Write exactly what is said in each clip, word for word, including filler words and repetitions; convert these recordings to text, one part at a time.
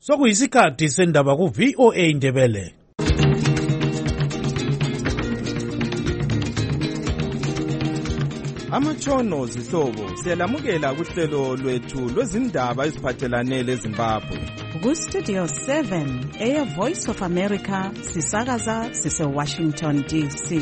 Sokuyisikhathi sendaba ku V O A Ndebele. Amatshono zihlobo siyalamukela kuhlelo lwethu lwezindaba eziphathelane leZimbabwe. Ku Studio seven, Air Voice of America, sisakaza sise Washington D C.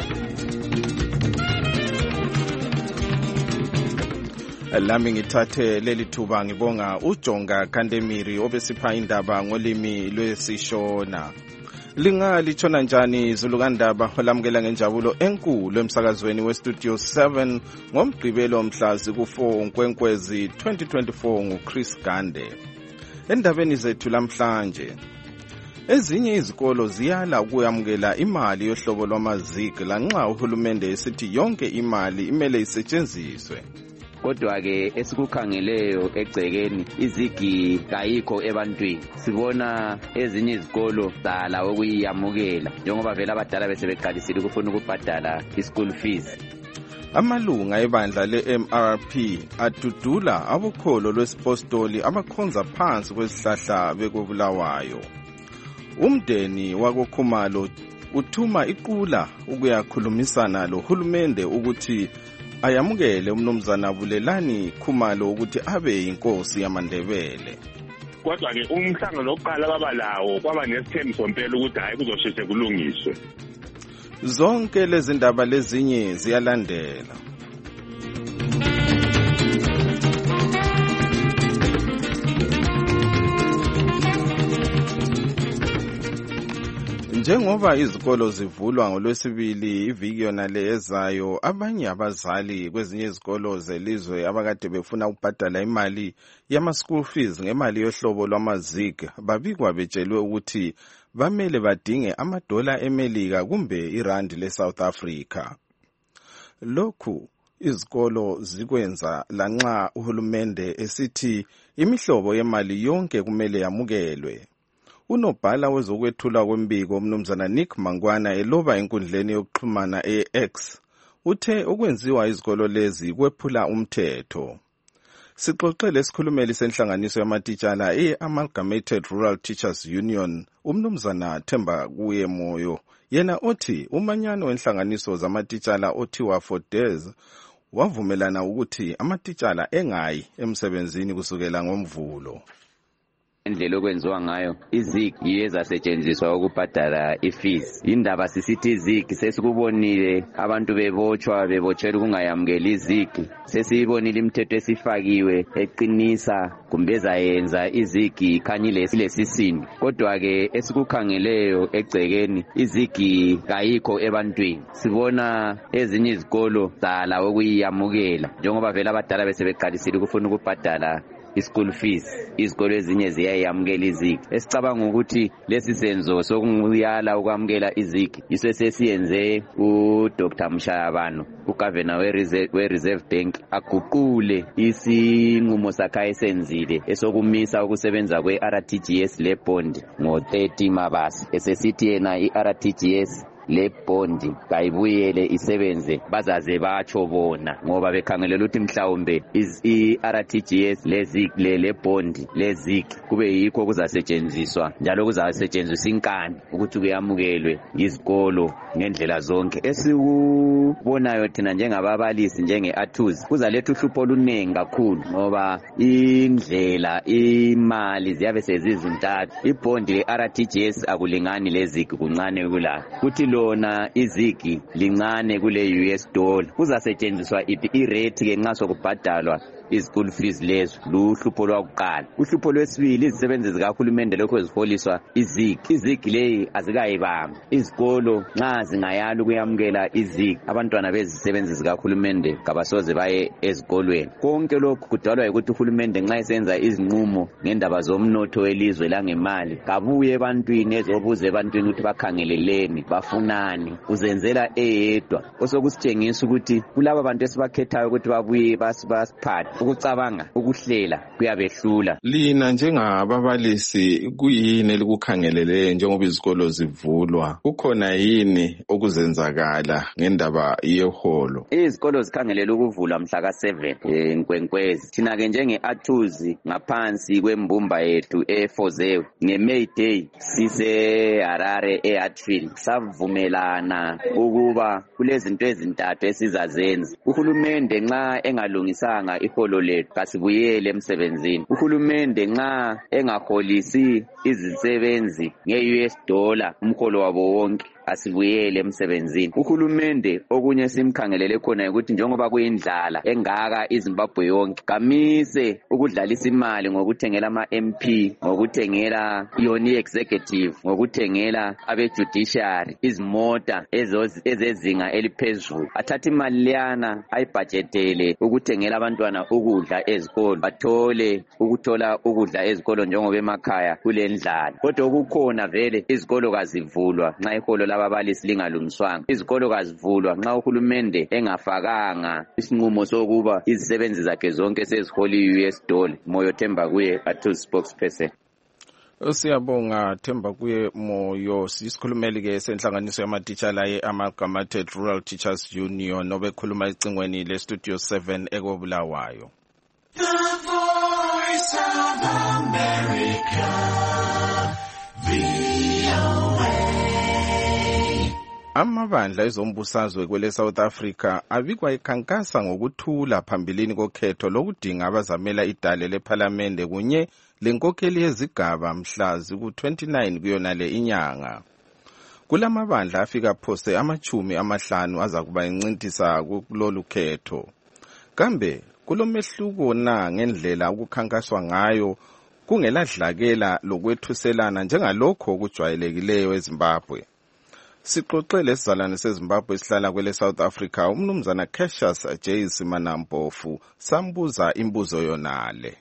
Lami ngithathe leli thuba ngibonga uJonga Kandemiri obesipha indaba ngolimi lwesishona. Lingalithona njani Zulukandaba olamukela ngenjabulo enkulu emsakazweni weStudio seven ngomgqibelo mhlazi ku-four Nkwenkwezi twenty twenty-four nguChris Gande. Endabeni zethu lamhlanje, ezinye izikolo ziyala ukuyamukela imali yohlobo lwamazigi lanxa uhulumende esithi yonke imali imele isetshenziswe. Kodwa ke esikukhangeleyo egcekeni izigi kayikho ebantwini. Sibona ezinye izikolo zala ukuyamukela njengoba vele abadala bese beqalisile ukufuna ukubhadala ischool fees. Amalunga ebandla le-M R P adudula abukholo lwesipostoli abakhonza phansi kwesihlahla bekubulawayo. Umndeni wakoKhumalo uthuma iqula ukuyakhulumisana lohulumende ukuthi ayamukele umnumzana Bulelani Khumalo ukuthi abe inkosi yamaNdebele. Kodwa ke umhlangano oqala babalawo kwaba nesithembiso mpela ukuthi hayi kuzosheshe kulungiswe. Zonke lezi ndaba lezinye ziyalandela. Njengoba izikolo zivulwa ngolwesibili iviki yona le ezayo, abanye abazali kwezinye izikolo zelizwe abakade befuna ukubhadala imali yama school fees ngemali yohlobo lwamazigi babikwa betshelwe ukuthi bamele badinge amadola eMelika kumbe irandi leSouth Africa. Lokhu izikolo zikwenza lanxa uhulumende esithi imihlobo yemali yonke kumele yamukelwe. Unobhala wezokwethula kwembiko umnumzana Nick Mangwana eloba enkundleni yokuxhumana e-X uthe okwenziwa izikolo lezi kwephula umthetho. Sixoxele isikhulumeli senhlanganiso yamatitshala e-Amalgamated Rural Teachers Union umnumzana Themba Kuye Moyo, yena othi umanyano wenhlanganiso zamatitshala othiwa Fordez wavumelana ukuthi amatitshala engayi emsebenzini kusukela ngoMvulo. Indlela okwenziwa ngayo izigi yezasetshenziswa ukubhadala ifees. Indaba sisithi izigi sesikubonile abantu bebotshwa bebotshela ukungayamukeli izigi. Sesibonile imithetho esifakiwe eqinisa kumbe ezayenza izigi khanyile lesisini. Kodwa ke esikukhangeleyo egcekeni izigi kayikho ebantwini. Sibona ezinye izikolo zala ukuyamukela njengoba vele abadala bese beqalisile ukufuna ukubhadala ischool fees. Izikolo ezinye ziyayamukela izigi. Esicabanga ukuthi lesi senzo sokuyala ukwamukela izigi yiso sesiyenze uDr Mshayabano, uGovernor we-Reserve Bank, aguqule isinqumo sakhe esenzile esokumisa ukusebenza kwe-R T G S le bond ngo-thirty Mabasa. Esesithi yena i-R T G S le bondi kayibuyele isebenze bazaze batsho bona ngoba bekhangelela ukuthi mhlawumbe i-R T G S lezig le bondi lezig kube yikho kuzasetshenziswa njalo kuzasetshenziswa inkani ukuthi kuyamukelwe izikolo ngendlela zonke. Esikubonayo thina njengababalisi njenge-Athuzi kuzaletha uhlupho oluningi kakhulu ngoba indlela imali ziyabe sezizintathu. Ibondi le-R T G S akulingani lezig kuncane kula kuthi lona izigi lincane kule U S dollar. Kuzasetshenziswa iphi irate ke nxa sokubhadalwa ischool fees lezo luhlupho lwakuqala. Uhlupho lwesibili izisebenzi zikahulumende lokho eziholiswa izigi. Izigi leyi azikayibamba. Izikolo nxa zingayala ukuyamukela izigi abantwana bezisebenzi zikahulumende kabasoze baye ezikolweni. Konke lokhu kudalwa ukuthi uhulumende nxa esenza izinqumo ngendaba zomnotho welizwe langemali kabuye ebantwini ezobuza ebantwini ukuthi bakhangeleleni bafunani uzenzela eyedwa. Osokusitshengisa ukuthi kulabo bantu esibakhethayo ukuthi babuye basiphathe ukucabanga ukuhlela kuyabehlula. Lina njengababalisi kuyini elikukhangelele njengoba izikolo zivulwa? Kukhona yini okuzenzakala ngendaba yeholo? Izikolo zikhangelele ukuvulwa mhla ka seven eNkwenkwezi. Thina ke njenge Athuzi ngaphansi kwembumba yethu eFozewe ngeMay Day sise Harare eHatfield savumelana ukuba kulezinto ezintathu esizazenza. Uhulumende nxa engalungisanga iholo lethu kasibuyele emsebenzini. Uhulumende nxa engaholisi izisebenzi nge-U S dollar umholo wabo wonke asibuyele emsebenzini. Uhulumende okunye simkhangelele khona ukuthi njengoba kuyindlala engaka iZimbabwe yonke kamise ukudlalisa imali ngokuthengela ama M P, ngokuthengela yoni executive, ngokuthengela abe judiciary izimota ezezinga eliphezulu. Athatha imali leyana ayibudgetele ukuthengela abantwana ukudla ezikolo, bathole ukuthola ukudla ezikolo njengoba emakhaya kulendlala. Kodwa ukukhona vele izikolo kazivulwa nxa iholo lababalisi lingalungiswanga. Izikolo kazivulwa nxa uhulumende engafakanga isinqumo sokuba izisebenzi zakhe zonke seziholi U S dollar. Moyo Themba kuye Athuzi spokesperson. Siyabonga Themba kuye Moyo. Sisikhulumeli ke senhlanganiso yamatitshala ye-Amalgamated Rural Teachers Union nobekhuluma icingweni le Studio seven ekobulawayo. The Voice of America, V O A. Amabandla ezombusazwe kwele South Africa abikwa ikhankasa ngokuthula phambilini kokhetho lokudinga abazamela idale leParliament kunye lenkokheli yezigaba mhla ziku twenty-nine kuyona le inyanga. Kulamabandla afika phose amachumi amahlanu azakuba incintisa kulolu khetho. Kambe kulomehluko na ngendlela ukukhankaswa ngayo kungeladlakela lokwethuselana njengalokho okujwayelekileyo eZimbabwe? Sixoxele sizalwane seZimbabwe esihlala kwele South Africa umnumzana Cassius J Simanampofu sambuza imbuzo yonale.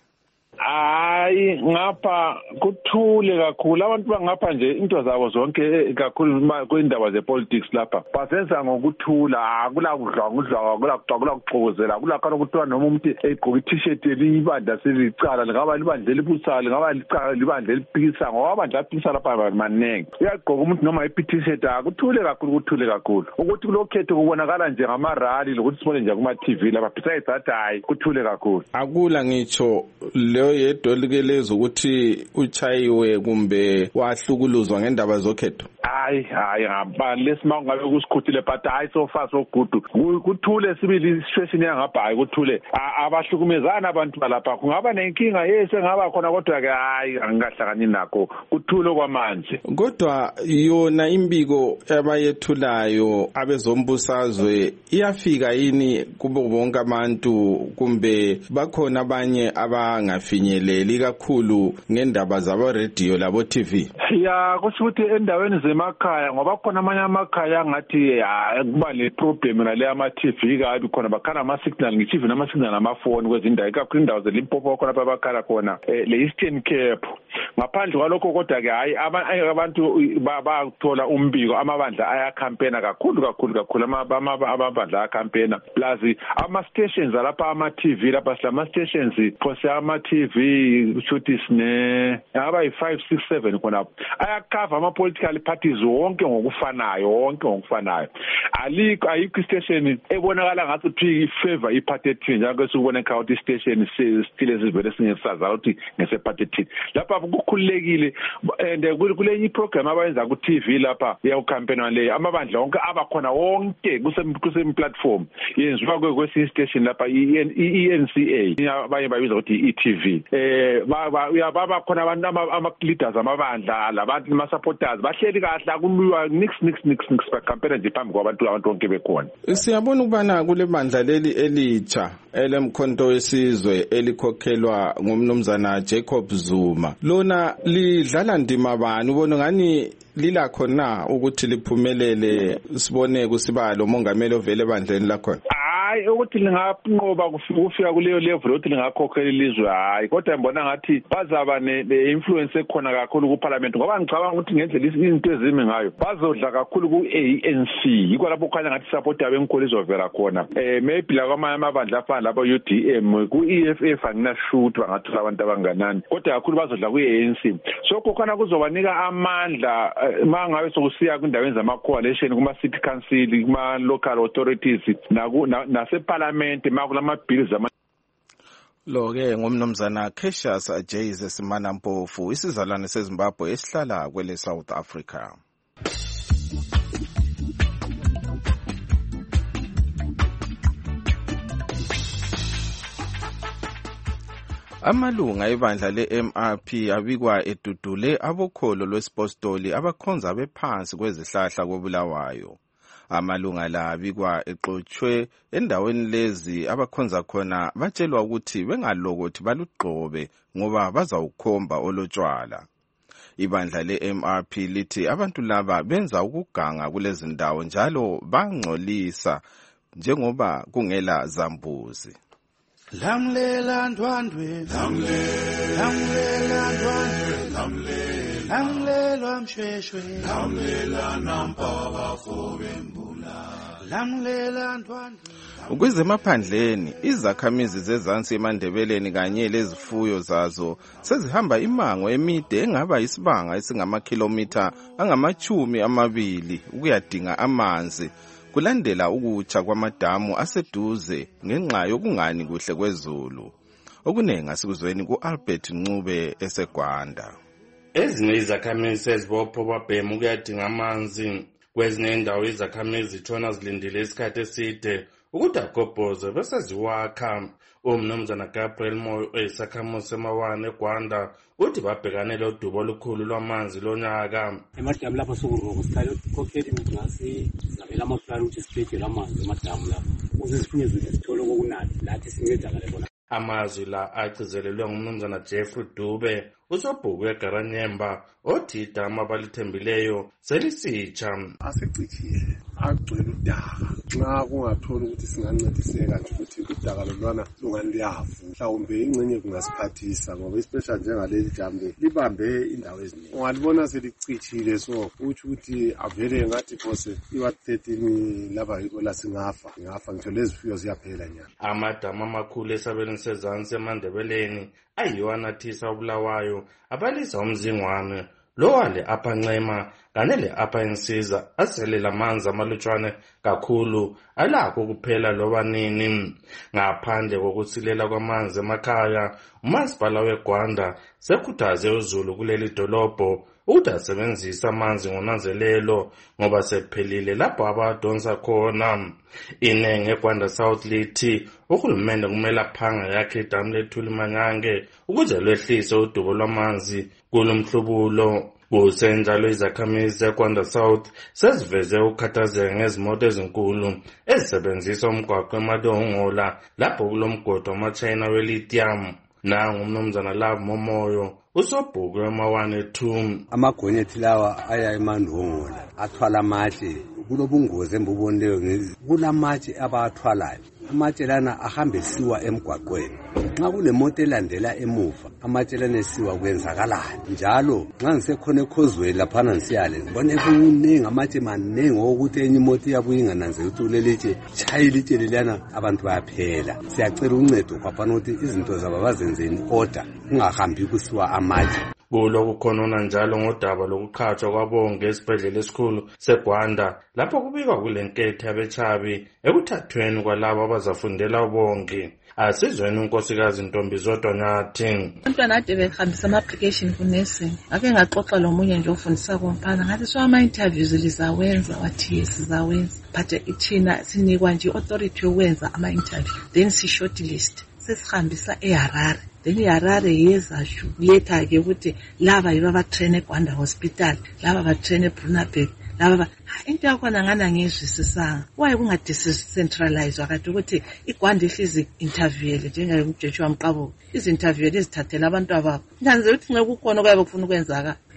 Hayi ngapha kuthule kakhulu, abantu bangapha nje into zabo zonke kakhulu kwindaba zepolitics lapha basenza ngokuthula, akula kudla ngudla akula kuxakula kuxokozela, akula kana ukuthiwa noma umuntu egqoka i-t-shirt elibandla selicala ngaba libandla elibusayo ngaba licala libandla eliphikisa ngoba abandla aphikisa lapha manengi uyagqoka umuntu noma i-t-shirt akuthule kakhulu kuthule kakhulu ukuthi kulokhetho kubonakala nje ngamarali lokuthi sibone nje kuma T V lapha besides that hayi kuthule kakhulu. Akula ngitsho leyo yedwa likelezo ukuthi uchayiwe kumbe wahlukuluzwa ngendaba zokhetho. Hayi hayi ngaba lesimanga ngabe kusikhuthile but hayi so far so good kuthule sibili situation yangapha hayi kuthule abahlukumezana abantu balapha kungaba nenkinga yese ngaba khona kodwa ke hayi angikahlakani nakho kuthule kwamanje. Kodwa yona imbiko abayethulayo abezombusazwe iyafika yini kubo bonke abantu kumbe bakhona abanye abangafinyeleli kakhulu ngendaba zabo radio labo T V? Ya kusuthi endaweni zemakhaya ngoba khona amanye amakhaya ngathi kuba le problem nale ama T V kabi khona bakhala ama signal ngichive nama signal amafoni kwezindawo kakhulu indawo zeLimpopo khona babakhala khona le Eastern Cape. Ngaphandle kwalokho kodwa ke hayi abantu bathola umbiko amabandla ayakhampena kakhulu kakhulu kakhulu amabandla ayakhampena plus ama stations lapha ama T V lapha silama stations phose ama T V kushuthi sine ngaba yi five six seven khona ayakhava ama political parties wonke ngokufanayo wonke ngokufanayo. Alikho ayikho station ebonakala ngathi phi favor iparty ethini njalo esubona county station still esivele singesaza ukuthi ngeseparty ethini lapha kukhululekile and kule iprogram abayenza ku T V lapha yawucampaign le amabandla wonke abakhona wonke kuse platform yenziwa kwesi station lapha i N C A abanye bayibiza ukuthi i T V eh baba khona abantu ama leaders amabandla labantu ama supporters bahleli kahle akuluwa nix nix nix nix bacampaign nje phambi kwabantu abantu bonke bekhona. Siyabona ukubana kule bandla leli elitsha elemkhonto wesizwe elikhokhelwa ngumnumzana Jacob Zuma lona lidlala ndima bani ubona ngani lilakho na ukuthi liphumelele sibone kusibalo mongameli ovele bandleni lakhona? hayi ukuthi linganqoba kufika kuleyo level ukuthi lingakhokhela ilizwe hayi kodwa ngibona ngathi bazaba ne-influence ekhona kakhulu kuparliament ngoba ngicabanga ukuthi ngendlela izinto ezimi ngayo bazodla kakhulu ku-A N C yikho lapho kukhanya ngathi support yabo enkulu izovela khona eh maybe la kwamanye amabandla afana lapho U D M ku-E F F anginashuthi bangathola abantu abanganani kodwa kakhulu bazodla ku-A N C so kokhona kuzobanika amandla mangabe sokusiya kwindaweni zama-coalition kuma-city council kuma-local authorities naseparliament makulama-bills ama lo-ke ngumnumzana Cassius Jays Simana Mpofu isizalwane seZimbabwe esihlala kwele South Africa. Amalunga ebandla le-M R P abikwa edudule abokholo lwesipostoli abakhonza bephansi kwezihlahla koBulawayo. Amalunga la abikwa exotshwe endaweni lezi abakhonza khona batshelwa ukuthi bengalokothi balugqobe ngoba bazawukhomba olotshwala. Ibandla le-M R P lithi abantu laba benza ukuganga kulezi ndawo njalo bangcolisa njengoba kungela zambuzi. Lamlela ndwandwe lamlela lamlela ndwandwe lamlela lamlela mshweshwe lamlela nampaba fobembula lamlela ndwandwe. Kwezemaphandleni izakhamizi zezansi eMandebeleni kanye lezifuyo zazo sezihamba imango emide engaba isibanga esingamakhilomitha angamachumi amabili ukuyadinga amanzi kulandela ukutsha kwamadamu aseduze ngenxa yokungani kuhle kwezulu. Okunengi asikuzweni ku-Albert Ncube eseGwanda. Ezinye izakhamizi ezibopho babhema ukuyadinga amanzi kwezinye indawo izakhamizi zitshona zilindile isikhathi eside ukuthi agobhoze bese ziwakha. Umnumzana Gabriel Moyo oyisakhamuzi semawane eGwanda uthi babhekane lodubo olukhulu lwamanzi lonyaka. Emadamu lapho sokuruka sikhale ukukhokhela imigasi zabela amaflani ukuthi sibhedele amanzi emadamu lapho ukuze sifunye ukuthi sithole okunani lathi sincedakale bona. Amazwi la agcizelelwe ngumnumzana Jeffrey Dube usobhuku eGaranyemba othi idama abalithembileyo selisitsha. Asecicile agcwele udaka nxa kungathola ukuthi singancediseka nje ukuthi udaka lolwana lungani liyafu mhlawumbe ingcenye kungasiphathisa ngoba especially njengaleli jambe libambe indawo eziningi ungalibona selicicile so uthi ukuthi avele ngathi phose iwa thirteen laba yiko la singafa ngafa ngitho lezifiyo ziyaphela nyana. Amadama amakhulu esabelweni sezansi eMandebeleni ayiwo anathisa uBulawayo abalisa umzingwane lowale apha Ncema kanye le apha Insiza aselela amanzi amalutshwane kakhulu alakho kuphela loba nini. Ngaphandle kokusilela kwamanzi emakhaya umasipala weGwanda sekhuthaze uZulu kuleli dolobho ukuthi asebenzisa amanzi ngonanzelelo ngoba sephelile lapho abadonsa khona. Inenge eGwanda South lithi uhulumende kumele aphanga yakhe idamu leThuli Manyange ukuze lwehlise udubo lwamanzi kulomhlubulo. Kusenjalo izakhamizi eGwanda South seziveze ukukhathazeka ngezimoto ezinkulu ezisebenzisa umgwaqo eMadongola lapho kulomgodo wamachina welithium. Nangu umnumzana Love Momoyo usobhuku emawane two. Amagonyeti lawa aya eMandongola athwala amatshe kulobungozi embubonleyo kulamatshe abathwalayo. Amatshe lana ahambe siwa emgwaqweni nxa kunemoto elandela emuva amatshe lana esiwa kwenzakalani njalo nxa ngisekhona ekhozweni laphana nsiyale ngibone kuningi amatshe manengi ukuthi enye imoto iyabuya ingananzeli ukuthi kulelitshe tshayile itshe leliyana abantu bayaphela. Siyacela uncedo kwaphana ukuthi izinto zabo bazenzeni order kungahambi kusiwa amatshe. Kulo kukhonona njalo ngodaba lokuqhatshwa kwabonge esibhedlela esikhulu seGwanda lapho kubikwa kulenketho yabechabi ekuthathweni kwalabo abazafundela ubonge. Asizweni unkosikazi Ntombizodwa nyathi. Abantwana ade behambisa ama-application ku-nursing ake ngaxoxa lomunye nje ofundisa komphana ngathi so ama-interviews lizawenza wathi yes sizawenza but ithina sinikwa nje authority yokwenza ama-interview then si-shortlist sesihambisa eHarare. Then iHarare yezasho letha-ke ukuthi laba yibo abatrain eGwanda Hospital laba batrain eBrunaberg laba into yakhona ngana ngizwisisanga waye kunga-decentralized wakati ukuthi iGwanda ihlizi interviewele njengomjeshi wamqabo izinterview ezithathela abantu ababo ntanze ukuthi nxa kukhona kwabe kufuna ukwenzaka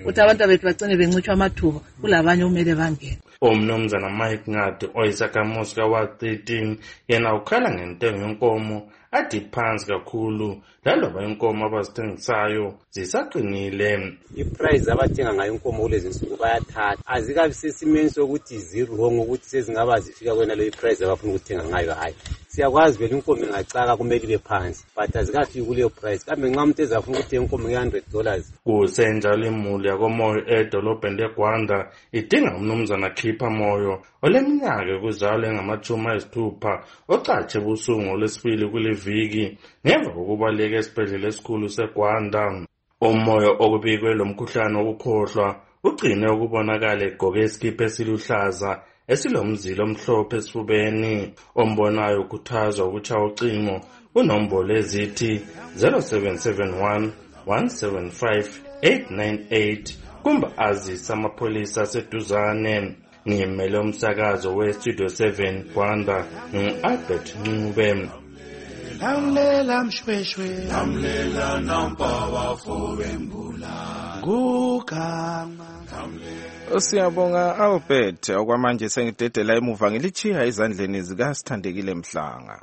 ukuthi abantu bethu bagcine bencitshwa amathuba kulabanye okumele bangene. Umnumzana Mike Ngadi oyisakhamuzi ka-Ward thirteen yena ukhala ngentengo yenkomo athi phansi kakhulu laloba inkomo abazithengisayo zisaqinile. I-price abathenga ngayo inkomo kulezi nsuku bayathatha azikabi sesimeni sokuthi zirong ukuthi sezingaba zifika kwena leyo price abafuna ukuthenga ngayo. Hayi, siyakwazi vele inkomo ingacaka kumele ibe phansi but azikafiki kuleyo price. Kambe nxa umuntu ezafuna ukuthenga inkomo nge-hundred dollars. Kusenjalo imuli yakomoyo edolobheni leGwanda idinga umnumzana Khipha Moyo oleminyaka kuzalo engamachumi ayisithupha ocatshe ebusuku ngolwesibili kule viki ngemva kokubaleka esibhedlela esikhulu seGwanda. Umoyo okubikwe lo mkhuhlane wokukhohlwa ugcine ukubonakala egqoke isikipha esiluhlaza esilomzila omhlophe esifubeni. Ombonayo ukhuthazwa ukutshaya ucingo kunombolo ezithi zero seven seven one one seven five eight nine eight kumbe azise amapholisa aseduzane. Ngimele umsakazo we-Studio seven Gwanda ngu-Albert Ncube. Lamlela mshweshwe Lamlela nampawa fowembula Gugama. Siyabonga Albert. Okwamanje sengidedela emuva ngilichiya ezandleni zikaSithandekile Mhlanga.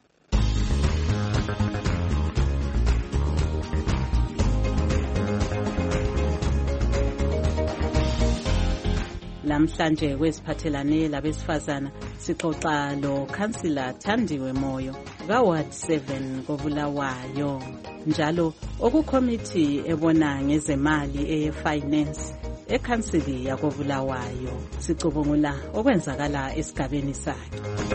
Lamhlanje kwesiphathelane labesifazana sixoxa lo Councillor Thandiwe Moyo ka-Ward seven koBulawayo, njalo okukhomithi ebona ngezemali eye-finance ekhansili yakoBulawayo. Sicubungula okwenzakala esigabeni sakhe.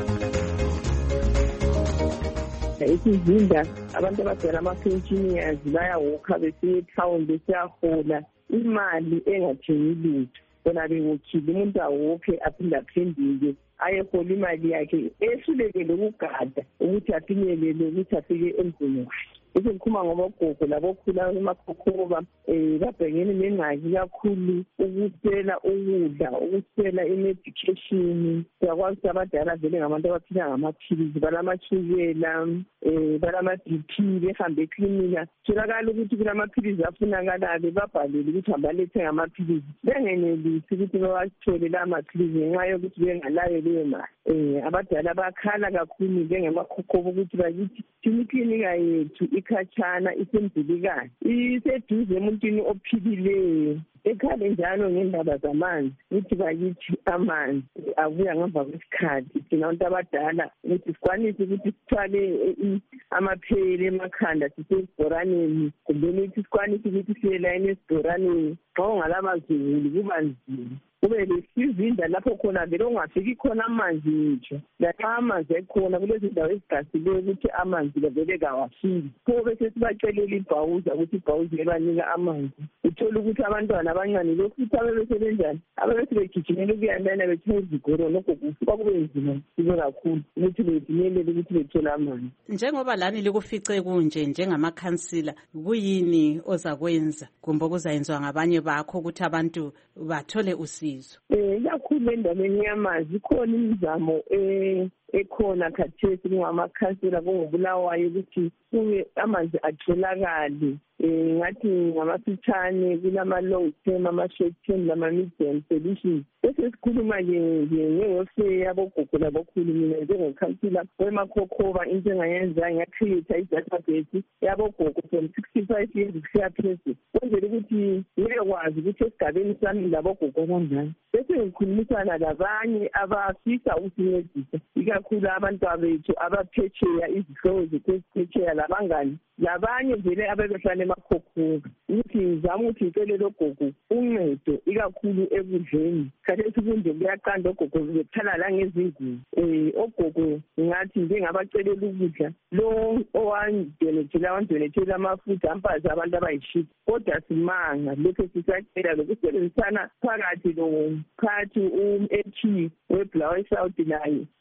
Isizinda abantu abadala ama-pensioners bayawokha besiye etown besiyahola imali engathengi lutho. Bona bewokhile umuntu awokhe aphinde aphenduke ayehola imali yakhe ehlulekele ukugada ukuthi afinyelele ukuthi afike emzini wakhe. Bese ngikhuluma ngobogogo labokhula emakhokhoba um babhekene nengxaki kakhulu ukuswela ukudla, ukuswela i-medication. Siyakwazi ukuthi abadala vele ngabantu abaphila ngamaphilisi, balamatshukela, um balama-B P, behambe eklinika. Kutholakala ukuthi kulamaphilisi afunakalayo babhalele ukuthi hambalethe ngamaphilisi. Bengenelisi ukuthi bawathole lawo maphilisi ngenxa yokuthi bengalayo leyo mali. Um abadala bakhala kakhulu njengemakhokhoba ukuthi bakithi thina iklinika yethu ikhatshana isemzilikazi iseduze emuntwini ophilileyo. Ekhale njalo ngendaba zamanzi ukuthi bakithi amanzi abuya ngemva kwesikhathi. Thina abantu abadala ukuthi sikwanise ukuthi sithwale amaphele emakhanda sisesibhoraneni, kumbe ukuthi sikwanise ukuthi siye layini esibhoraneni. Xa ungalamazulu kuba nzima, kube lesizinda lapho khona vele ungafiki khona amanzi ngitsho. Laxa amanzi ekhona kulezi ndawo ezigasileyo ukuthi amanzi vele kawafiki. Pho bese sibacelela ibhawuza ukuthi ibhawuzi ebanika amanzi. Uthola ukuthi abantwana abancane lokhu ukuthi abebesebenjani, abebesebegijimela ukuyalana betshaya izigoro lokho kusuka kube nzima sibe kakhulu ukuthi befinyelele ukuthi bethole amanzi. Njengoba lani likufice kunje njengamakhansila, kuyini ozakwenza kumbe okuzayenziwa ngabanye bakho ukuthi abantu bathole usizo? Eh kakhulu endaweni yamazi ikhona imizamo eh ekhona khathesi kungamakhansila koBulawayo ukuthi kube amanzi atholakale. Eh ngathi ngamafitshane kulama-long term, ama-short term lama-medium solutions. Bese sikhuluma ke nge-welfare yabogogo labokhulu. Mina njengokhansila wemakhokhoba into engayenza ngiyacreate i-database yabogogo from sixty-five years kusiya phezulu kwenzela ukuthi ngiyekwazi ukuthi esigabeni sami labogogo abanjani. Bese ngikhulumisana labanye abafisa ukusincedisa, ikakhulu abantu bethu abaphetsheya, izihlobo zethu eziphetsheya labangani labanye vele abebehlala emakhokhoba, ukuthi ngizama ukuthi ngicele logogo uncedo ikakhulu ekudleni. Khathesi kunje kuyaqanda ogogo bekhala la ngezingubo. Um ogogo ngathi njengabacelela ukudla lo owandonethela wandonethela amafutha ampazi abantu abayishita, kodwa simanga lokhu sisacela lokusebenzisana phakathi lomphathi um-M P weBulawayo South naye um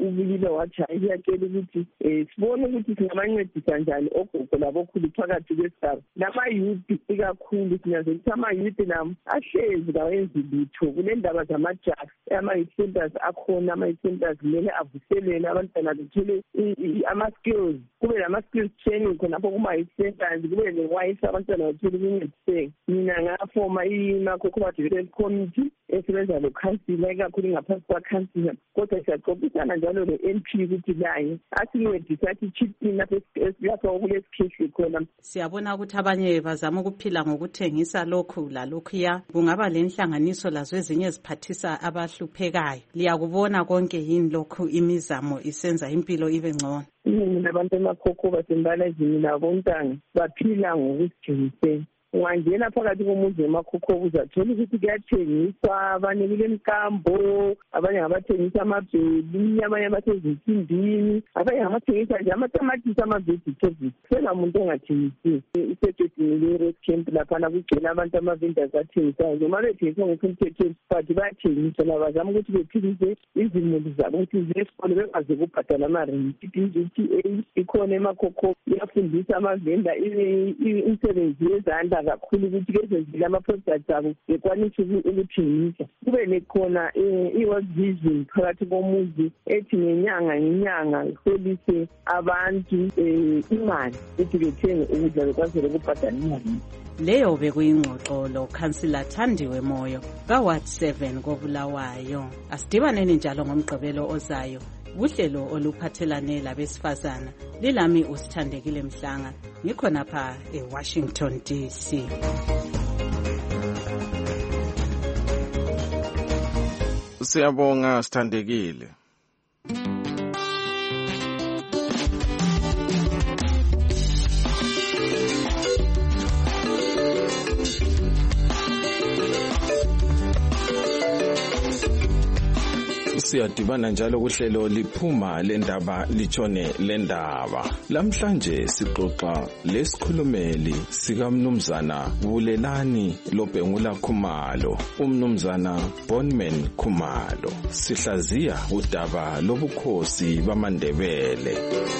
ubulile wathi hayi iyacela ukuthi um sibone ukuthi singabancedisa njani ogogo labokhulu phakathi kwesigaba nama-youth ikakhulu sinyaze ukuthi ama-youth namo ahlezi kawenzi lutho kule ndaba zamajaha ama-youth centers akhona ama-youth centers kumele avuselele abantwana bethole ama-skills kube nama-skills training khonapho kuma-youth centers kube newayisi abantwana bathole ukuncediseka. Mina ngafoma i-Makhokhoba Development Committee esebenza lo-councillor ikakhulu ngaphansi kwa-councillor kodwa siyaxoxisana njalo le-M P ukuthi naye asincedise athi chipini lapho okulesikhihle khona. Siyabona ukuthi abanye bazama ukuphila ngokuthengisa lokhu lalokhuya. Kungaba le nhlanganiso lazo ezinye eziphathisa abahluphekayo. Liyakubona konke yini lokhu imizamo isenza impilo ibe ngcono? Mina abantu eMakhokhoba simbala ezini labontanga baphila ngokuzithengisela. Ungangena phakathi komuzi eMakhokhoba uzathola ukuthi kuyathengiswa, abanye kulemkambo, abanye ngabathengisa amabheli, abanye abasezinkindini, abanye ngabathengisa nje amatamatisi ama-vegetables. Sela muntu ongathengisi isetshenzini le-red camp laphana kugcwele abantu ama-vendors athengisayo. Noma bethengisa ngokusemthethweni but bayathengisa labazama ukuthi bephilise izimuli zabo ukuthi zesikole bekwazi ukubhadala ama-rent. I-D G T A ikhona eMakhokhoba iyafundisa ama-vendor imisebenzi yezandla kakhulu ukuthi kezenzile ama-products abo bekwanise ukuthengisa. Kube nekhona i-World Vision phakathi komuzi ethi ngenyanga ngenyanga ihlolise abantu imali ukuthi bethenge ukudla bekwazele ukubhadala imali. Leyo bekuyingxoxo lo Councillor Thandiwe Moyo ka-Ward seven koBulawayo. Asidibaneni njalo ngomgqibelo ozayo uhlelo oluphathelane labesifazana. Lilami uSithandekile Mhlanga ngikhona pha eWashington D C. Siyabonga Sithandekile. Siyadibana njalo kuhlelo liphuma lendaba litshone lendaba. Lamhlanje sixoxa lesikhulumeli sikamnumzana Bulelani Lobhengula Khumalo, umnumzana Bonman Khumalo. Sihlaziya udaba lobukhosi bamaNdebele.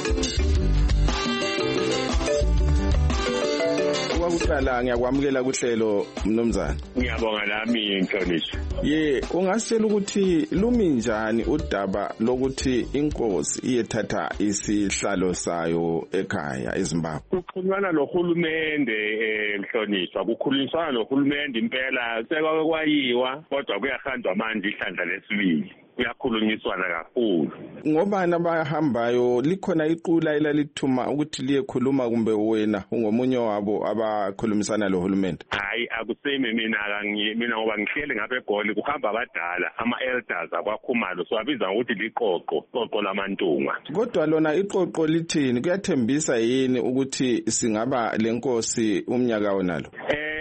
Ukuqala ngiyakwamukela kuhlelo mnumzana. Ngiyabonga nami Nhlonishwa. Ye, ungasela ukuthi lumi njani udaba lokuthi inkosi iyethatha isihlalo sayo ekhaya eZimbabwe? Kukhulunywana lohulumende Nhlonishwa, kukhulunyiswana lohulumende impela sekwayiwa kodwa kuyahandwa manje ihlandla lesibili. Kuyakhulunyiswana kakhulu. Ngobani abahambayo likhona iqula elalithuma ukuthi liyekhuluma kumbe wena ungomunye wabo abakhulumisana lohulumende? Hayi akuseme mina mina ngoba ngihlele ngapha eGoli kuhamba abadala ama-elders akwaKhumalo siwabiza ukuthi liqoqo qoqo lamantunga. Kodwa lona iqoqo lithini? Kuyathembisa yini ukuthi singaba lenkosi umnyaka wonalo?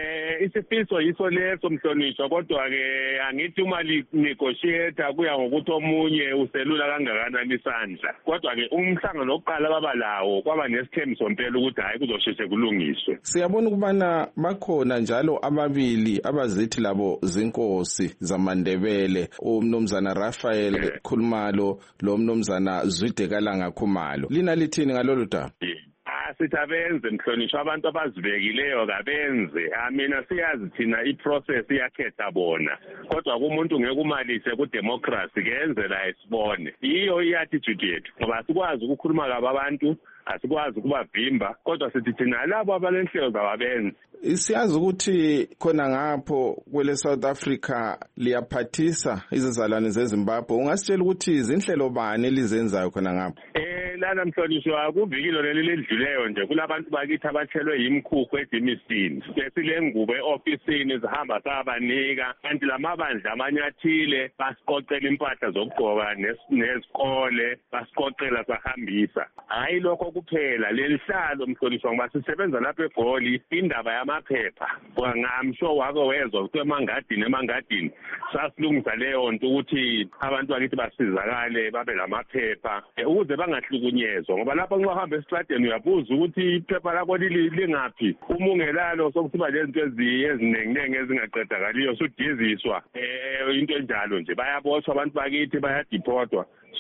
Isifiso yiso leso Mhlonishwa kodwa ke angithi uma li-negotiate kuya ngokuthi omunye uselula kangakanani isandla. Kodwa ke umhlangano oqala baba lawo kwaba nesithembiso mpela ukuthi hayi kuzosheshe kulungiswe. Siyabona ukubana bakhona njalo ababili abazithi labo zinkosi zamaNdebele, umnumzana Raphael Khumalo lo mnumzana Zwidekalanga Khumalo. Lina lithini ngalolu daba? Sithabenze Mhlonishwa abantu abazibekileyo kabenze. Mina siyazi thina iprocess iyakhetha bona. Kodwa kumuntu ngeke umalise kudemocracy kenzela isibone. Iyo iattitude yethu. Ngoba sikwazi ukukhuluma kaba abantu, asikwazi ukubavimba, kodwa sithi thina labo abalenhlelo zababenzi. Siyazi ukuthi khona ngapho kwele South Africa liyaphathisa izizalwane zeZimbabwe. Ungasitshela ukuthi izinhlelo bani elizenzayo khona ngapho? Lana Mhlonishwa kuvikilo leli ledluleyo nje kulabantu bakithi abathelwe yimkhukhu eDimisini. Sesilengubo eofisini zihamba sabanika kanti lamabandla amanyathile basiqoqela impahla zokugqoka nezikole basiqoqela sahambisa. Hayi lokho kuphela lelihlalo Mhlonishwa ngoba sisebenza lapha eGoli indaba yamaphepha. Ngamsho wako wezwa kwemangadini emangadini sasilungisa leyo nto ukuthi abantu bakithi basizakale babe lamaphepha ukuze bangahluku ngoba lapho nxa uhamba esitradeni uyabuza ukuthi iphepha lakho lingaphi. Uma ungelalo sokusiba lezinto eziningi ezingaqedakaliyo sudiziswa into enjalo nje bayaboshwa abantu bakithi bayadiphotwa. So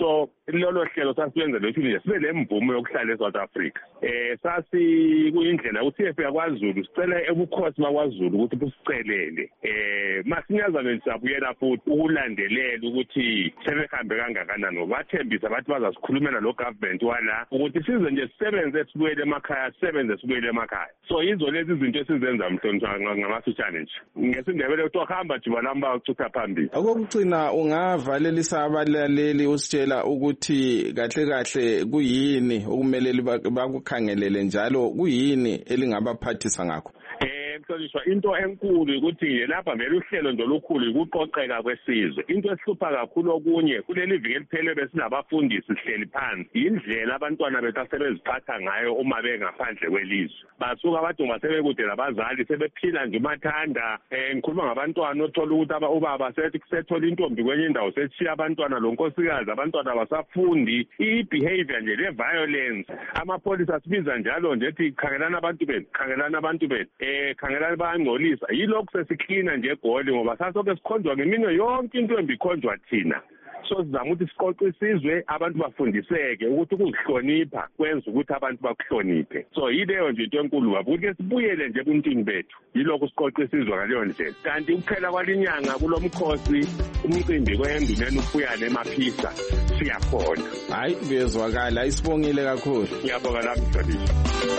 lolo hlelo sasiwenza lokuthi nje sibe lemvumo yokuhlala eSouth Africa. Eh sasi kuyindlela ukuthi efika kwaZulu sicela ebukhosi bakwaZulu ukuthi busicelele. Eh masinyaza lesabuyela futhi ukulandelela ukuthi sebehambe kangakanani bathembisa bathi bazasikhulumela lo government wala ukuthi size nje sisebenze sibuyele emakhaya sisebenze sibuyele emakhaya. So izo lezi izinto esizenza mhlonishwa ngamasutshane nje. Ngesindebele ukuthi wahamba jiba lamba ucutha phambili. Okugcina ungavalelisa abalaleli usitshela ukuthi kahle kahle kuyini okumele bakukhangelele njalo kuyini elingabaphathisa ngakho. Mhlonishwa into enkulu ukuthi lapha vele uhlelo nje olukhulu ukuqoqeka kwesizwe. Into esihlupha kakhulu okunye kuleli viki eliphele besinabafundisi sihleli phansi indlela abantwana bethu asebeziphatha ngayo uma bengaphandle kwelizwe. Basuka abadumba sebekude labazali sebephila nje umathanda. Eh ngikhuluma ngabantwana othola ukuthi ubaba sethi kusethola intombi kwenye indawo setshiya abantwana lonkosikazi abantwana basafundi i-behavior nje le violence. Amapolisa sibiza njalo nje ethi khangelana abantu benu khangelana abantu benu eh khangelana bayangcolisa yilokho sesiklina nje egoli ngoba sasoke sikhonjwa ngeminwe yonke into embikhonjwa thina. So sizama ukuthi siqoqe isizwe abantu bafundiseke ukuthi ukuzihlonipha kwenza ukuthi abantu bakuhloniphe. So yileyo nje into enkulu kabi ukuthi sibuyele nje kuntini bethu yilokho siqoqe isizwe ngaleyo ndlela. Kanti ukuphela kwalinyanga kulomkhosi umcimbi kwendumeni ukufuyana emaphisa siyakhona. Hayi bezwakala isibongile kakhulu. Ngiyabonga lapho Mhlonishwa.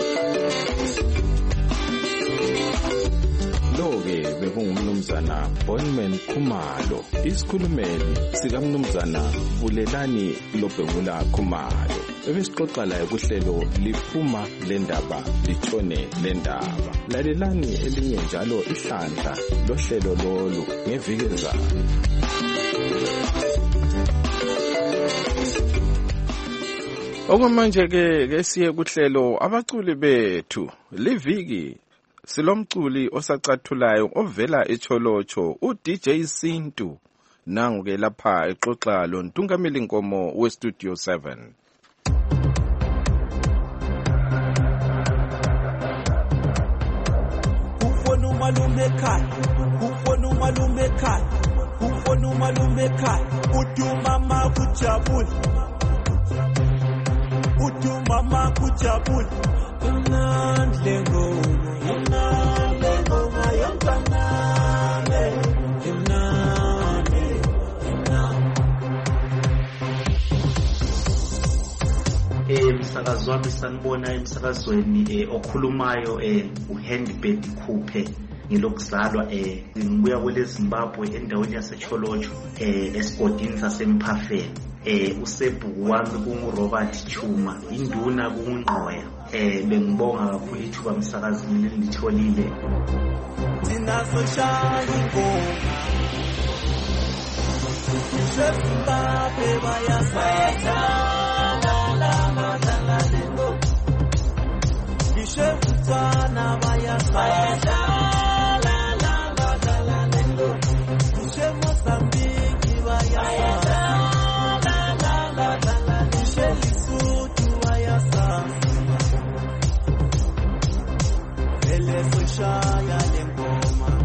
Lo-ke bekungumnumzana Bonman Khumalo, isikhulumeli sikamnumzana Bulelani Lobhengula Khumalo. Ebesixoxa laye kuhlelo liphuma lendaba litshone lendaba. Lalelani elinye njalo ihlandla lohlelo lolu ngeviki ezayo. Okwamanje ke ke siye kuhlelo abaculi bethu liviki silomculi osacathulayo ovela eCholocho u D J Sintu nangu ke lapha exoxa lo Ntungameli Nkomo we Studio seven. Ufona umalume ekhaya ufona umalume ekhaya ufona umalume ekhaya udumama kujabule udumama kujabule imnandle ngoma imnandle ngoma yomkanane imnandle eh msakazo wami sanibona emsakazweni eh okhulumayo eh uHandbed Khuphe ngilokuzalwa eh ngibuya kwele Zimbabwe endaweni yaseCholocho eh esigodini saseMphafeni. Eh usebhuku wami kunguRobert Chuma induna kungqoya. Eh bengibonga kakhulu ithuba msakazi mina ngitholile. Sinazo shaya ingoma Zimbabwe bayasayeza la la la la la Bishefutana bayasayeza la la la la la la Bishemozambique bayasayeza la la la la la Bishelisutu bayasayeza Eleso shaya lengoma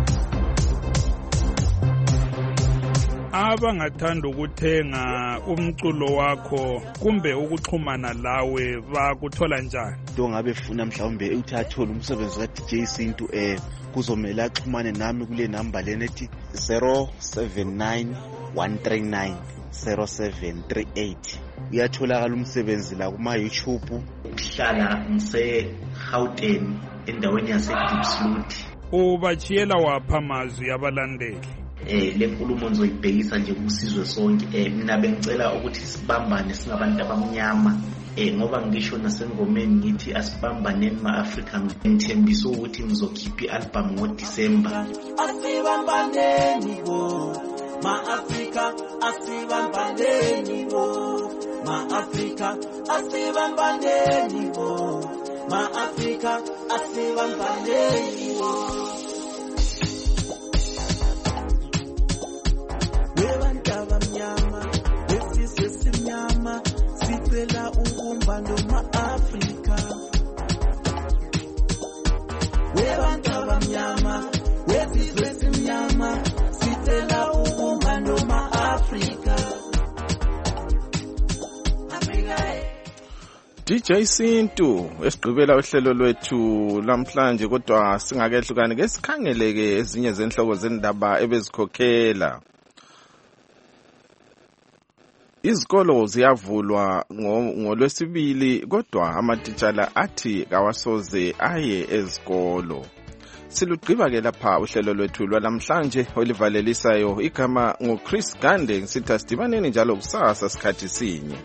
abangathanda ukuthenga umculo wakho kumbe ukuxhumana lawe bakuthola njani? Do ngabe funa mhlawumbe uthi athola umsebenzi ka D J Sintu eh kuzomela axhumane nami kule number lena ethi zero seven nine one three nine zero seven three eight. Uyatholakala umsebenzi la kuma YouTube. Ngihlala ngise Gauteng endaweni yase Diepsloot. Ubachiyela wapha amazwi abalandeli. Eh le nkulumo ngizoyibhekisa nje kusizwe sonke. Eh mina bengicela ukuthi sibambane singabantu abamnyama. Eh ngoba ngisho nasengomeni ngithi asibambane ma-Africa ngithembisa ukuthi ngizokhipha i-album ngoDisemba. Asibambaneni bo ma-Africa asibambaneni bo ma-Africa asibambaneni bo ma-Africa asibambaneni bo Webantaba mnyama wesizwe simnyama sicela ubumbano ma-Africa Webantaba mnyama wesizwe simnyama sicela ubumbano ma-Africa D J Sintu esigqibela uhlelo lwethu lamhlanje, kodwa singakehlukani ke sikhangeleke ezinye zenhloko zendaba ebezikhokhela. Izikolo ziyavulwa ngolwesibili, kodwa amatitshala athi kawasoze aye ezikolo. Silugqiba ke lapha uhlelo lwethu lwalamhlanje olivalelisayo. Igama nguChris Gande, ngisitha sidibaneni njalo kusasa sikhathi sinye.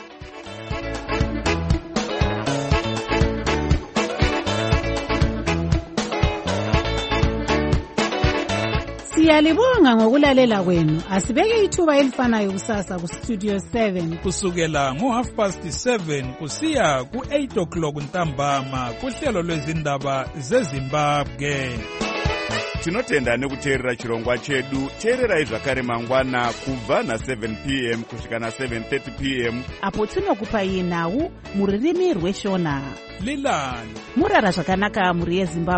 Siyalibonga ngokulalela kwenu. Asibeke ithuba elifanayo kusasa ku Studio seven kusukela ngo half past seven kusiya ku eight o'clock ntambama kuhlelo lwezindaba zeZimbabwe. Tinotenda nekuteerera chirongwa chedu. Teererai zvakare mangwana kubva na seven p m kusvika na seven thirty p m apo tinokupai nhau muririmi rweshona. Lilani murara zvakanaka muri yeZimbabwe.